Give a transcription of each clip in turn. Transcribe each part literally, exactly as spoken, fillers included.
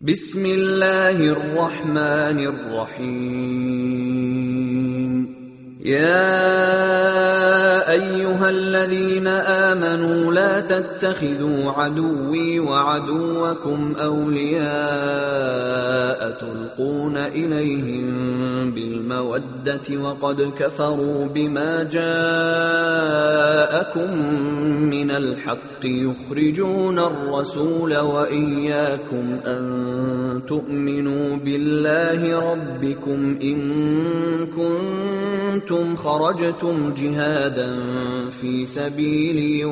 بسم الله الرحمن الرحيم. يا أيها الذين آمنوا لا تتخذوا عدوي وعدوكم أولياء تلقون إليهم بالمودة وقد كفروا بما جاءكم من الحق يخرجون الرسول وإياكم أن تؤمنوا بالله ربكم إن كنتم خرجتم جهادا في سبيلي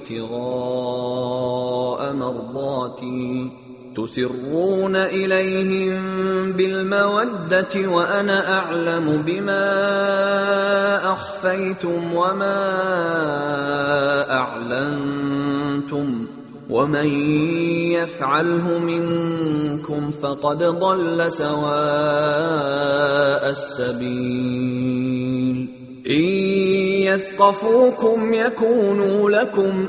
وابتغاء مرضاتي تسرون إليهم بالمودة وأنا أعلم بما أخفيتم وما أعلنتم ومن يفعله منكم فقد ضل سواء السبيل. إن يثقفوكم يكونوا لكم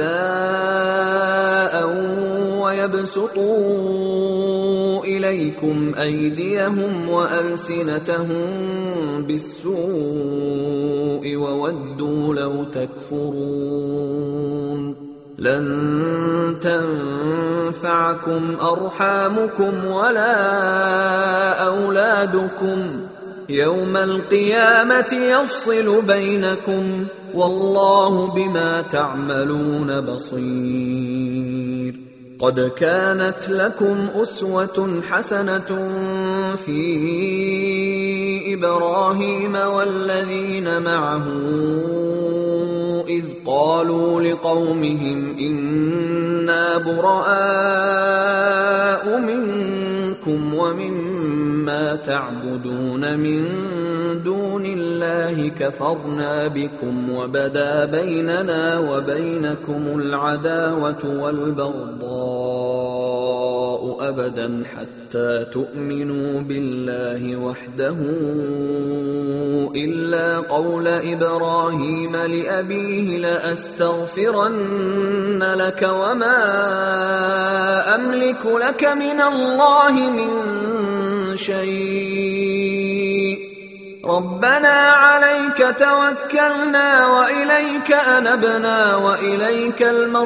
أعداء ويبسطوا إليكم أيديهم وألسنتهم بالسوء وودوا لو تكفرون. لن تنفعكم أرحامكم ولا أولادكم يوم القيامة يفصل بينكم والله بما تعملون بصير. قد كانت لكم أسوة حسنة في إبراهيم والذين معه إذ قالوا لقومهم إنا براء منكم ومما تعبدون من دون الله كفرنا بكم وبدا بيننا وبينكم العداوة والبغضاء أبدا حتى تؤمنوا بالله وحده إلا قول إبراهيم لأبيه لأستغفرن لك وما أملك لك من الله من شيء ربنا عليك توكلنا وإليك أنبنا وإليك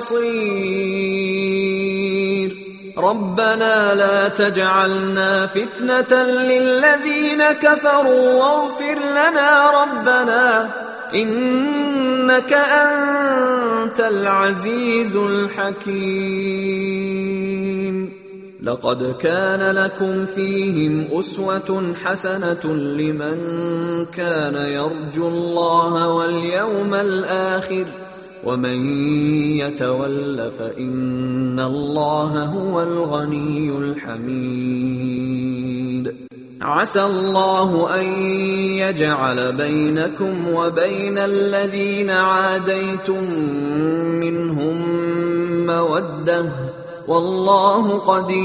المصير. ربنا لا تجعلنا فتنة للذين كفروا واغفر لنا ربنا إنك أنت العزيز الحكيم. لقد كان لكم فيهم أسوة حسنة لمن كان يرجو الله واليوم الآخر ومن يتول فإن الله هو الغني الحميد. عسى الله أن يجعل بينكم وبين الذين عاديتم منهم مودة والله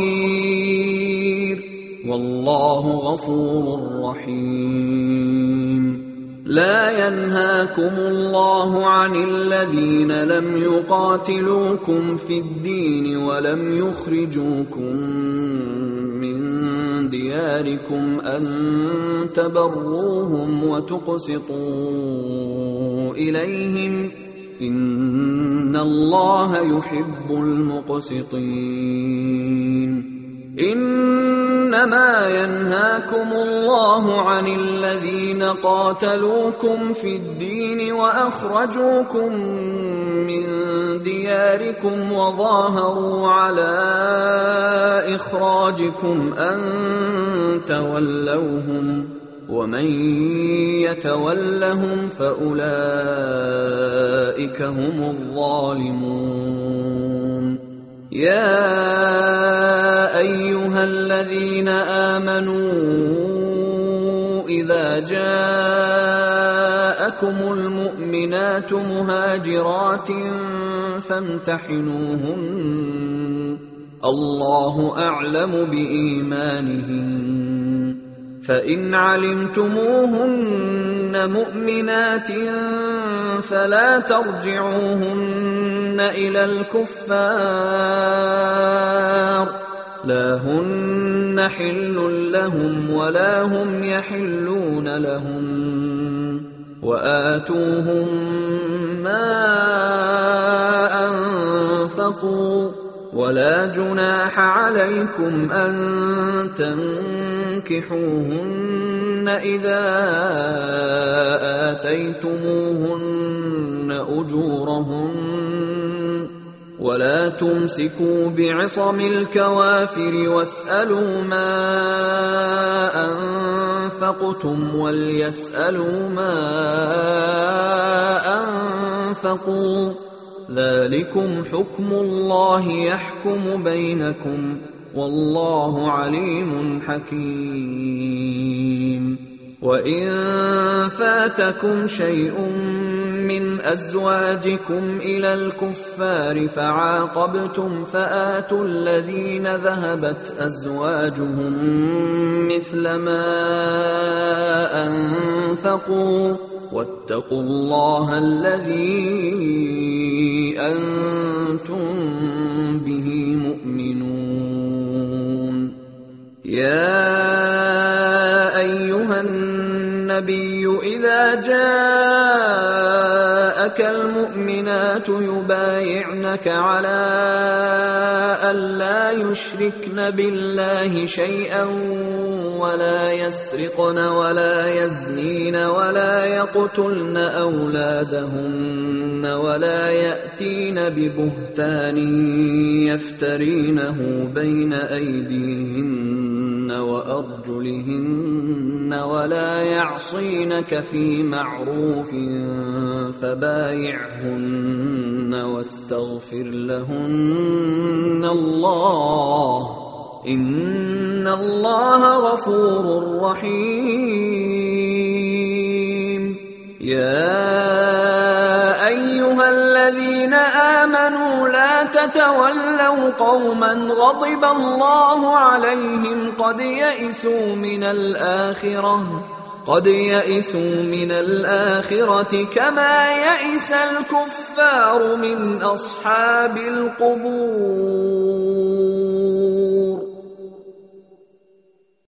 قدير والله غفور رحيم. لا ينهاكم الله عن الذين لم يقاتلوكم في الدين ولم يخرجوكم من دياركم أن تبروهم وتقسطوا إليهم إن الله يحب المقسطين. إنما ينهاكم الله عن الذين قاتلوكم في الدين وأخرجوكم من دياركم وظاهروا على إخراجكم أن تولوهم ومن يتولهم فأولئك هم الظالمون. يا أيها الذين آمنوا إذا جاءكم المؤمنات مهاجرات فامتحنوهن الله أعلم بإيمانهن فإن علمتموهن مؤمنات فلا ترجعوهن إلى الكفار لا هن حل لهم ولا هم يحلون لهم وآتوهم ما أنفقوا ولا جناح عليكم أن تنكحوهن إذا آتيتموهن أجورهن ولا تمسكوا بعصم الكوافر واسألوا ما أنفقتم وليسألوا ما أنفقوا ذلكم حكم الله يحكم بينكم والله عليم حكيم. وإن فاتكم شيء من أزواجكم إلى الكفار فعاقبتم فآتوا الذين ذهبت أزواجهم مثل ما أنفقوا واتقوا الله الذي أنتم به مؤمنون. يا أيها النبي إذا جاءك المؤمنات يبايعنك على ألا يشركن بالله شيئا ولا يسرقن ولا يزنين ولا يقتلن أولادهن ولا يأتين ببهتان يفترينه بين أيديهن وأرجلهن ولا يعصينك في معروف فبايعهن واستغفر لهن الله إن الله غفور رحيم. يا أيها الذين آمنوا لا تتولوا قوما غضب الله عليهم قد يئسوا من الآخرة قد يئسوا من الآخرة كما يئس الكفار من أصحاب القبور.